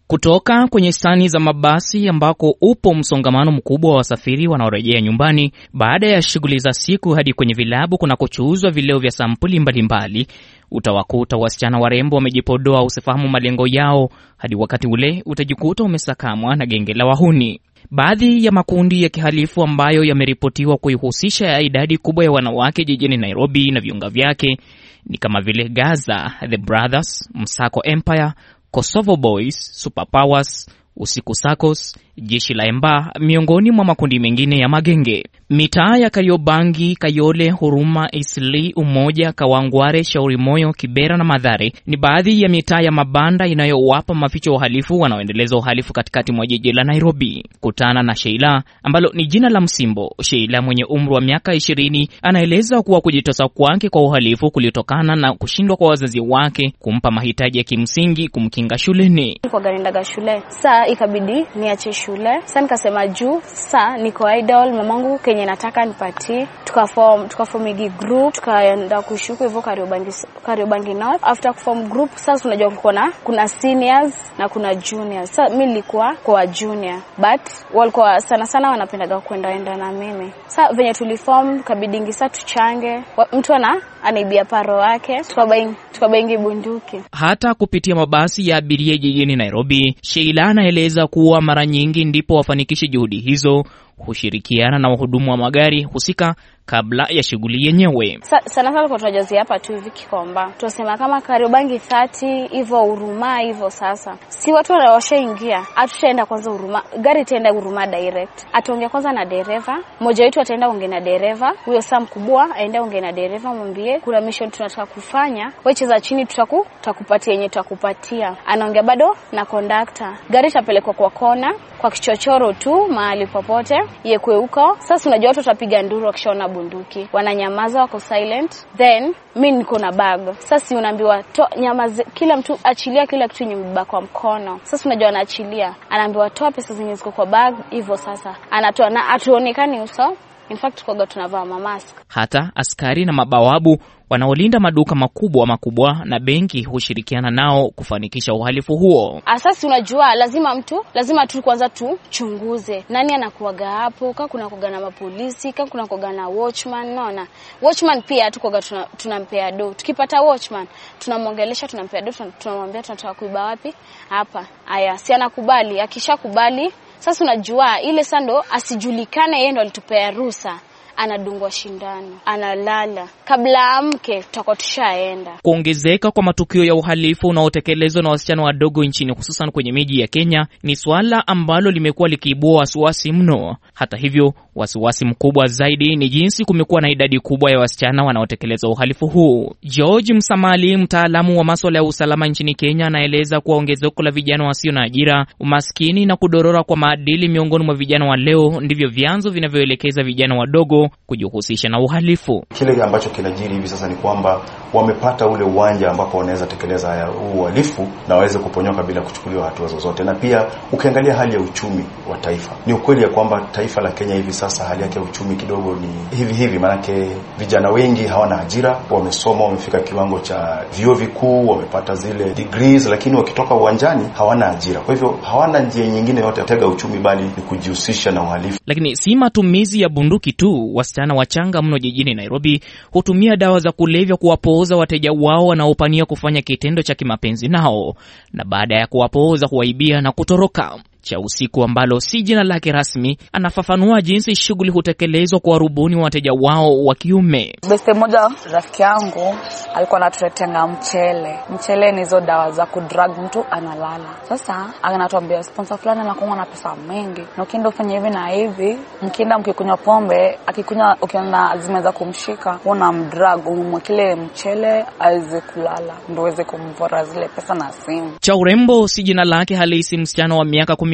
Kutoka kwenye stani za mabasi ambako upo msongamano mkubwa wa wasafiri wanaorejea nyumbani baada ya shughuli za siku hadi kwenye vilabu kunakochuuzwa vileo vya sampuli mbalimbali, utawakuta wasichana warembo wamejipodoa usifahamu malengo yao hadi wakati ule utajikuta umesakamwa na genge la wahuni. Baadhi ya makundi ya kihalifu ambayo yameripotiwa kuihusisha idadi kubwa ya wanawake jijini Nairobi na viunga vyake ni kama vile Gaza, The Brothers, Msako Empire, Kosovo Boys, Superpowers, Usiku Sakos, Jeshi la Emba, miongoni mwa makundi mengine ya magenge. Mitaa ya Kariobangi, Kayole, Huruma, Isli, Umoja, Kawangware, Shauri Moyo, Kibera na Mathare ni baadhi ya mitaa ya mabanda inayowapa maficho uhalifu wanaoendeleza uhalifu katikati mwa jiji la Nairobi. Kutana na Sheila ambalo ni jina la msimbo. Sheila mwenye umri wa miaka 20 anaeleza kuwa kujitosa kwake kwa uhalifu kulitokana na kushindwa kwa wazazi wake kumpa mahitaji ya kimsingi kumkinga shuleni. Kwa garindaga shule, saa ikabidi niache shule. Sasa nikasema juu, sasa niko idol, mamangu kenye nataka nipatie. Tukaform group, tukaenda kushuku hivyo Kariobangi North. After kuform group, sasa unajua kuna seniors na kuna juniors. Sasa mimi nilikuwa kwa junior, but walikuwa sana wanapendaga kwenda na mimi. Sasa venye tuliform kabidingi sasa tuchange. Mtu anaibia paro wake, tukabaingi bunduki. Hata kupitia mabasi ya abiria jijini Nairobi, Sheila anaeleza kuwa mara nyingi ndipo wafanikishe juhudi hizo hushirikiana na wahudumu wa magari husika kabla ya shughuli yenyewe. Sana kwa tunajazi hapa tu hivi Kikomba. Tunasema kama Kariobangi 30 hivyo Huruma hivyo sasa. Si watu washaingia. Atushaenda kwanza Huruma. Gari itaenda Huruma direct. Ataongea kwanza na dereva. Mmoja wetu ataenda ongea na dereva. Huyo saa mkubwa aende ongea na dereva mwambie kuna mission tunataka kufanya. Wewe cheza chini tutakupatia yenye tutakupatia. Anaongea bado na conductor. Gari itapelekwa kwa kona, kwa kichochoro tu mahali popote. Yekwe huko. Sasa unajua watu watapiga nduru wakishaona bunduki. Wananyamaza, wako silent. Then mimi niko na bag. Sasa unaambiwa nyamaze, kila mtu achilia kila kitu nyumba kwa mkono. Sasa unajua anaachilia. Anaambiwa toa pesa zenye ziko kwa bag hivyo sasa. Anatoa na atuonekani uso. In fact kwa tunavaa mask. Hata askari na mabawabu wanaolinda maduka makubwa na benki hushirikiana nao kufanikisha uhalifu huo. Asasi unajua lazima tu kwanza tuchunguze nani anakuaga hapo, kama kuna kuaga na mapolisi, kama kuna kuaga na watchman. Naona watchman pia tukoga tunampea do. Tukipata watchman tunamwongelesha, tunampea do, tunamwambia tunataka kuiba wapi hapa. Aya, si anakubali. Akishakubali sasa unajua ile sando asijulikane yeye ndo alitupea ruhusa. Anadungwa shindano, analala. Kabla amke tutakuwa tushaenda. Kuongezeka kwa matukio ya uhalifu unaotekelezwa na wasichana wadogo nchini hususan kwenye miji ya Kenya ni swala ambalo limekuwa likiibua wasiwasi mno. Hata hivyo, wasiwasi mkubwa zaidi ni jinsi kumekuwa na idadi kubwa ya wasichana wanaotekeleza uhalifu huu. George Msamali, mtaalamu wa masuala ya usalama nchini Kenya, anaeleza kuwa ongezeko la vijana wasio na ajira, umaskini na kudorora kwa maadili miongoni mwa vijana wa leo ndivyo vyanzo vinavyoelekeza vijana wadogo kujihusisha na uhalifu. Kile ambacho kinajiri hivi sasa ni kwamba wamepata ule uwanja ambapo wanaweza tekeleza uhalifu na waweze kuponyoka bila kuchukuliwa hatua zozote. Na pia ukiangalia hali ya uchumi wa taifa, ni ukweli ya kwamba taifa la Kenya hivi sasa hali yake ya uchumi kidogo ni hivi manake vijana wengi hawana ajira, wamesoma, wamefika kiwango cha vyuo vikuu, wamepata zile degrees, lakini wakitoka uwanjani hawana ajira. Kwa hivyo hawana njia nyingine yote ya kutega uchumi bali ni kujihusisha na uhalifu. Lakini si matumizi ya bunduki tu. Wasichana wachanga mno jijini Nairobi hutumia dawa za kulevya kuwapooza wateja wao wanaopania kufanya kitendo cha kimapenzi nao, na baada ya kuwapooza huwaibia na kutoroka. Cha Usiku ambalo si jina lake rasmi anafafanua jinsi shughuli hutekelezwa kwa warubuni wateja wao wa kiume. Beste moja rafiki yangu alikuwa anatuletea mchele ni hizo dawa za kudrag mtu analala. Sasa anatuambia sponsor fulani anakuwa na pesa mingi, na ukienda ufanye hivi na hivi, mkienda mkikunywa pombe, akikunywa ukiona zimeweza kumshika, una mdrag umwekele mchele aweze kulala ndio uweze kumvora zile pesa na simu. Cha Urembo si jina lake halisi. Msichana wa miaka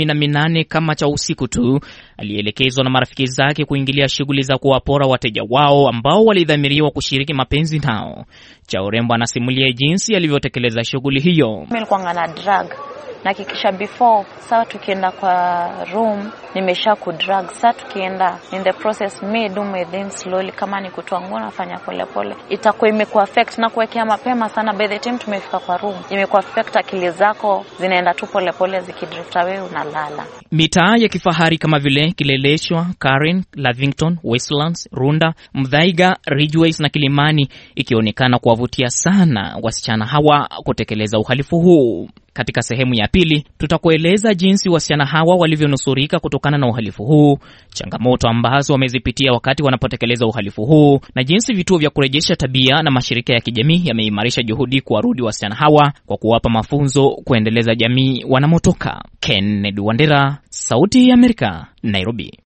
18 kama cha usiku tu, alielekezwa na marafiki zake kuingilia shughuli za kuwapora wateja wao ambao walidhamiriwa kushiriki mapenzi nao. Chaurembo anasimulia jinsi alivyotekeleza shughuli hiyo. Mimi nilikuwa na drug na kikisha before saa tukienda kwa room nimesha kudrag. Saa tukienda in the process me do my things slowly, kama ni kutoa nguo nafanya pole pole. Itakuwa imekuwa affect na kuwekea mapema sana. By the time tumefika kwa room imekuwa affect, akili zako zinaenda tu pole pole zikidrift away, unalala. Mitaa ya kifahari kama vile Kileleshwa, Karen, Lavington, Westlands, Runda, Mthaiga, Ridgeways na Kilimani ikionekana kuwavutia sana wasichana hawa kutekeleza uhalifu huu. Katika sehemu ya pili, tutakueleza jinsi wasichana hawa walivyonusurika kutokana na uhalifu huu, changamoto ambazo wamezipitia wakati wanapotekeleza uhalifu huu, na jinsi vituo vya kurejesha tabia na mashirika ya kijamii yameimarisha juhudi kuwarudi wasichana hawa kwa kuwapa mafunzo kuendeleza jamii wanamotoka. Kennedy Wandera, Sauti ya Amerika, Nairobi.